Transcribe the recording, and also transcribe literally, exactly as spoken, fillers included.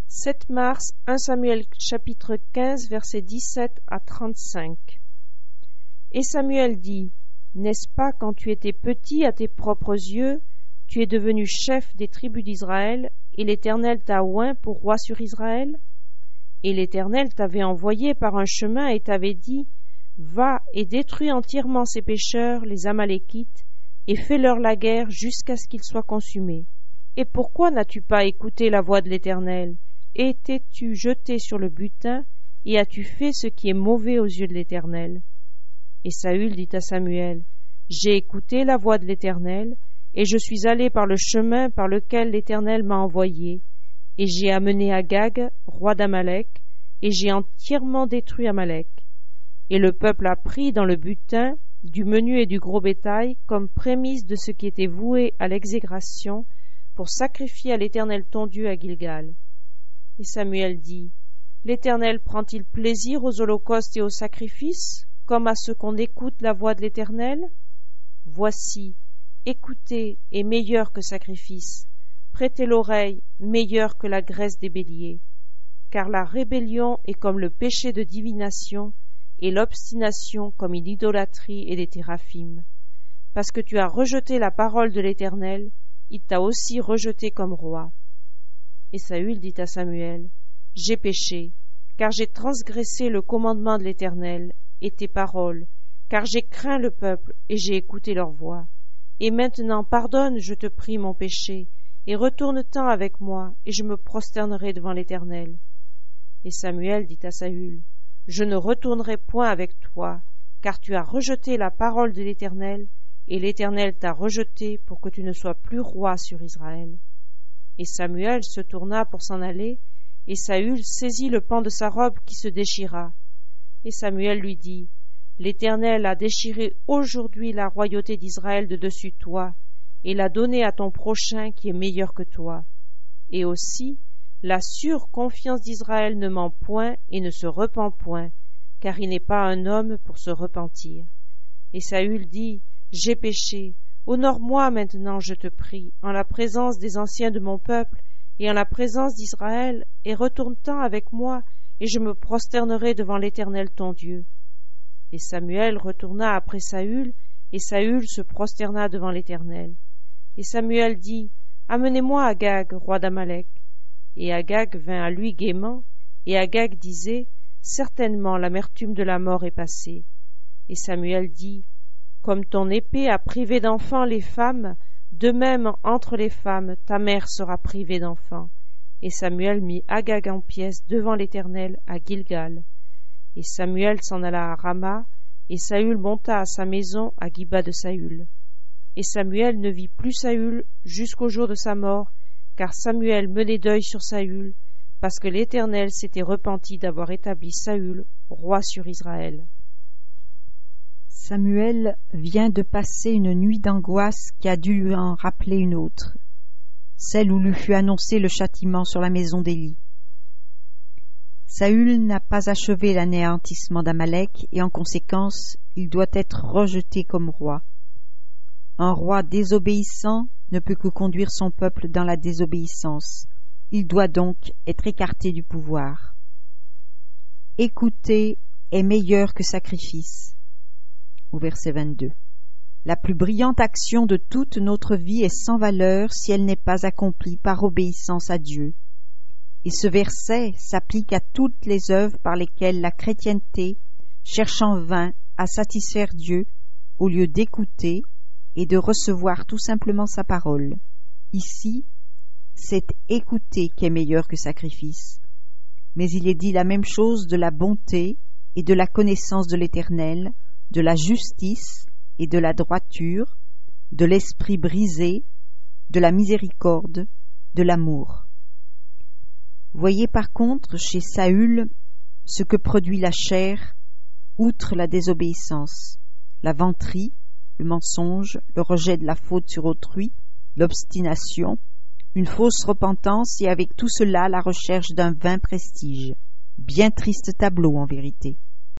sept mars, premier Samuel chapitre quinze, versets dix-sept à trente-cinq. Et Samuel dit, n'est-ce pas quand tu étais petit à tes propres yeux, tu es devenu chef des tribus d'Israël, et l'Éternel t'a oint pour roi sur Israël? Et l'Éternel t'avait envoyé par un chemin et t'avait dit, va et détruis entièrement ces pécheurs, les Amalékites, et fais-leur la guerre jusqu'à ce qu'ils soient consumés. Et pourquoi n'as-tu pas écouté la voix de l'Éternel? Et t'es-tu jeté sur le butin, et as-tu fait ce qui est mauvais aux yeux de l'Éternel? Et Saül dit à Samuel, j'ai écouté la voix de l'Éternel, et je suis allé par le chemin par lequel l'Éternel m'a envoyé, et j'ai amené Agag, roi d'Amalek, et j'ai entièrement détruit Amalek. Et le peuple a pris dans le butin du menu et du gros bétail comme prémisse de ce qui était voué à l'exécration pour sacrifier à l'Éternel ton Dieu à Gilgal. Et Samuel dit, l'Éternel prend-il plaisir aux holocaustes et aux sacrifices, comme à ce qu'on écoute la voix de l'Éternel? Voici, écoutez est meilleur que sacrifice, prêtez l'oreille meilleur que la graisse des béliers, car la rébellion est comme le péché de divination, et l'obstination comme une idolâtrie et des théraphim. Parce que tu as rejeté la parole de l'Éternel, il t'a aussi rejeté comme roi. Et Saül dit à Samuel, j'ai péché, car j'ai transgressé le commandement de l'Éternel et tes paroles, car j'ai craint le peuple et j'ai écouté leur voix. Et maintenant pardonne, je te prie, mon péché, et retourne-t'en avec moi, et je me prosternerai devant l'Éternel. Et Samuel dit à Saül, je ne retournerai point avec toi, car tu as rejeté la parole de l'Éternel, et l'Éternel t'a rejeté pour que tu ne sois plus roi sur Israël. Et Samuel se tourna pour s'en aller, et Saül saisit le pan de sa robe qui se déchira. Et Samuel lui dit, l'Éternel a déchiré aujourd'hui la royauté d'Israël de dessus toi, et l'a donnée à ton prochain qui est meilleur que toi. Et aussi, la sûre confiance d'Israël ne ment point et ne se repent point, car il n'est pas un homme pour se repentir. Et Saül dit, j'ai péché, honore-moi maintenant, je te prie, en la présence des anciens de mon peuple et en la présence d'Israël, et retourne-t'en avec moi, et je me prosternerai devant l'Éternel ton Dieu. Et Samuel retourna après Saül, et Saül se prosterna devant l'Éternel. Et Samuel dit, amenez-moi Agag, roi d'Amalek. Et Agag vint à lui gaiement, et Agag disait, certainement l'amertume de la mort est passée. Et Samuel dit, comme ton épée a privé d'enfants les femmes, de même entre les femmes ta mère sera privée d'enfants. Et Samuel mit Agag en pièces devant l'Éternel à Gilgal. Et Samuel s'en alla à Rama, et Saül monta à sa maison à Giba de Saül. Et Samuel ne vit plus Saül jusqu'au jour de sa mort, car Samuel menait deuil sur Saül, parce que l'Éternel s'était repenti d'avoir établi Saül roi sur Israël. Samuel vient de passer une nuit d'angoisse qui a dû lui en rappeler une autre, celle où lui fut annoncé le châtiment sur la maison d'Élie. Saül n'a pas achevé l'anéantissement d'Amalek et en conséquence, il doit être rejeté comme roi. Un roi désobéissant ne peut que conduire son peuple dans la désobéissance. Il doit donc être écarté du pouvoir. Écouter est meilleur que sacrifice. Au verset vingt-deux. La plus brillante action de toute notre vie est sans valeur si elle n'est pas accomplie par obéissance à Dieu. Et ce verset s'applique à toutes les œuvres par lesquelles la chrétienté cherche en vain à satisfaire Dieu au lieu d'écouter et de recevoir tout simplement sa parole. Ici, c'est écouter qui est meilleur que sacrifice. Mais il est dit la même chose de la bonté et de la connaissance de l'Éternel, de la justice et de la droiture, de l'esprit brisé, de la miséricorde, de l'amour. Voyez par contre chez Saül ce que produit la chair, outre la désobéissance, la vanterie, le mensonge, le rejet de la faute sur autrui, l'obstination, une fausse repentance et avec tout cela la recherche d'un vain prestige. Bien triste tableau en vérité.